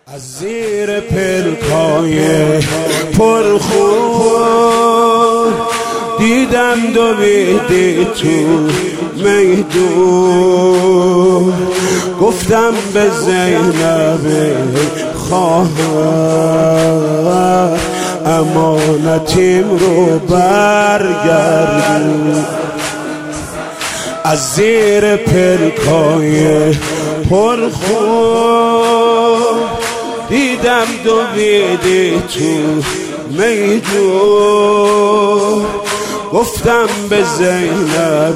از زیر پلکای پرخون دیدم دویدی تو میدون، گفتم به زینب خواهر امانتیم رو برگردون. از زیر پلکای پرخون دیدم دویدی تو میدون، گفتم به زینب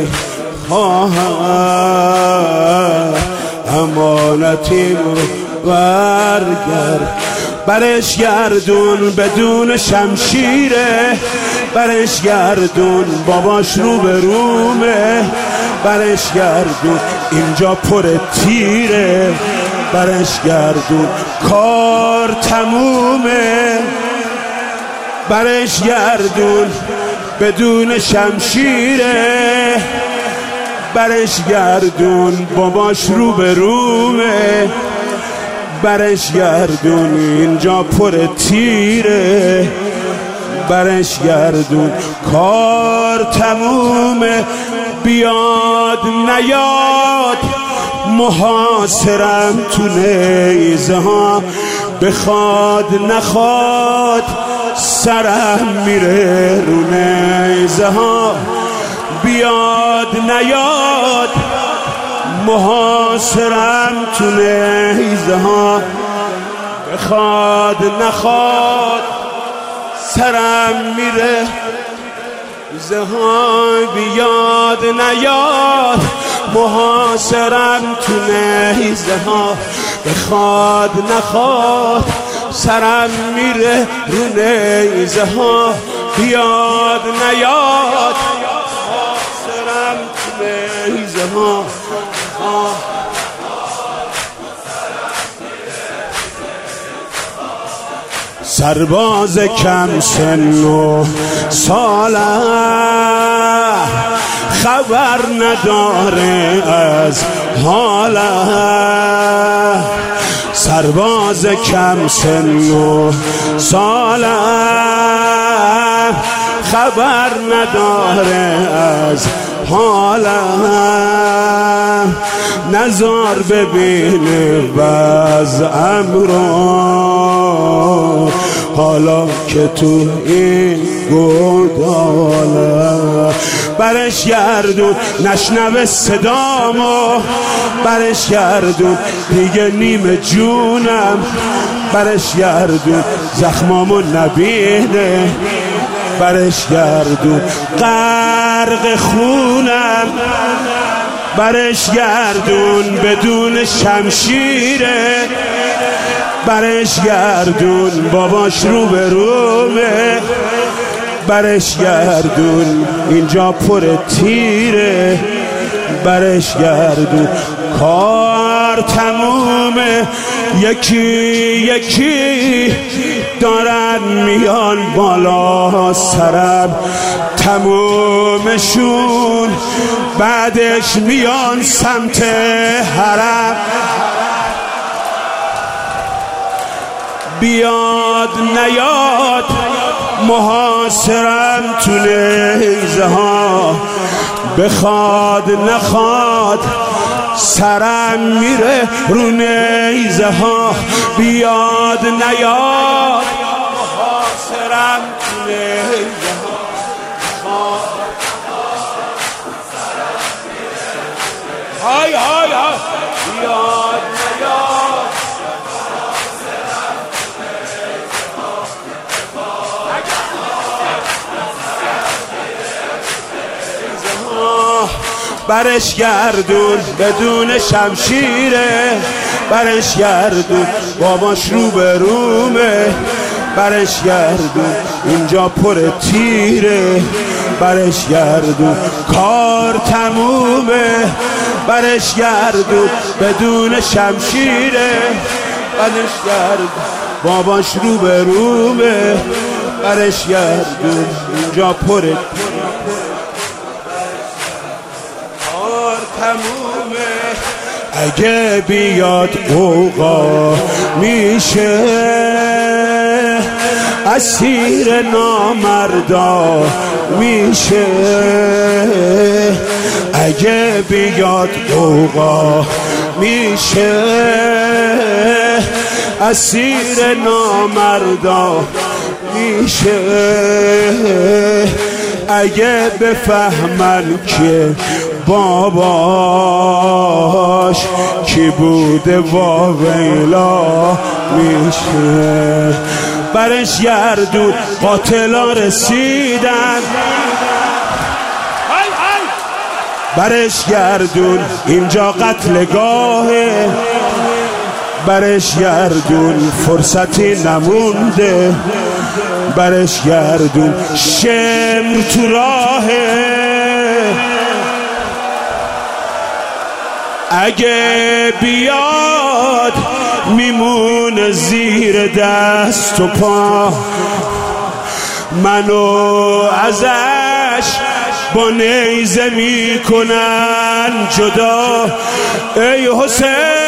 خواهر امانتیم رو برگرد. برش گردون بدون شمشیره، برش گردون باباش رو به رومه، برش گردون اینجا پر تیره، برش گردون کار تمومه. برش گردون بدون شمشیره، برش گردون باباش رو به رومه، برش گردون اینجا پر تیره، برش گردون کار تمومه. بیاد نیاد محاصرم تو نیزه ها، بخواد نخواد سرم میره رو نیزه ها. بیاد نیاد محاصرم تو نیزه ها، بخواد نخواد سرم میره نیزه ها. بیاد نیاد محاصرم تو نیزه ها، بخواد نخواد سرم میره رو نیزه ها. بیاد نیاد محاصرم تو نیزه ها. سرباز کم سن و ساله خبر نداره از حاله، سرباز کم سن و ساله خبر نداره از حاله. نظر ببینه وضعم رو حالا که تو این گوداله. برش گردون نشنوه صدامو، برش گردون دیگه نیم جونم، برش گردون زخمامو نبینه، برش گردون غرق خونم، برش گردون بدون شمشیره، برش گردون باباش رو به رومه، برش گردون اینجا پر تیره، برش گردون کار تمومه. یکی یکی دارن میان بالا سرم، تمومشون بعدش میان سمت حرم. بیاد نیاد محاصرم تو نیزه ها، بخواد نخواد سرم میره رو نیزه ها. بیاد نیاد محاصرم تو نیزه ها. های های های بیاد نیاد برش گردون بدون شمشیره، برش گردون باباش رو به رومه، برش گردون اینجا پر تیره، برش گردون کار تمومه. برش گردون بدون شمشیره، برش گردون باباش رو به رومه، برش گردون اینجا پر تمومه. اگه بیاد قوقا میشه اسیر نامردا میشه اگه بیاد قوقا میشه اسیر نامردا میشه اگه بفهمن که باباش کی بوده واویلا میشه برش گردون قاتلا رسیدن برش گردون اینجا قتلگاهه برش گردون فرصتی نمونده برش گردون شمر تو راهه اگه بیاد میمونه زیر دست و پا منو ازش با نیزه میکنن جدا ای حسین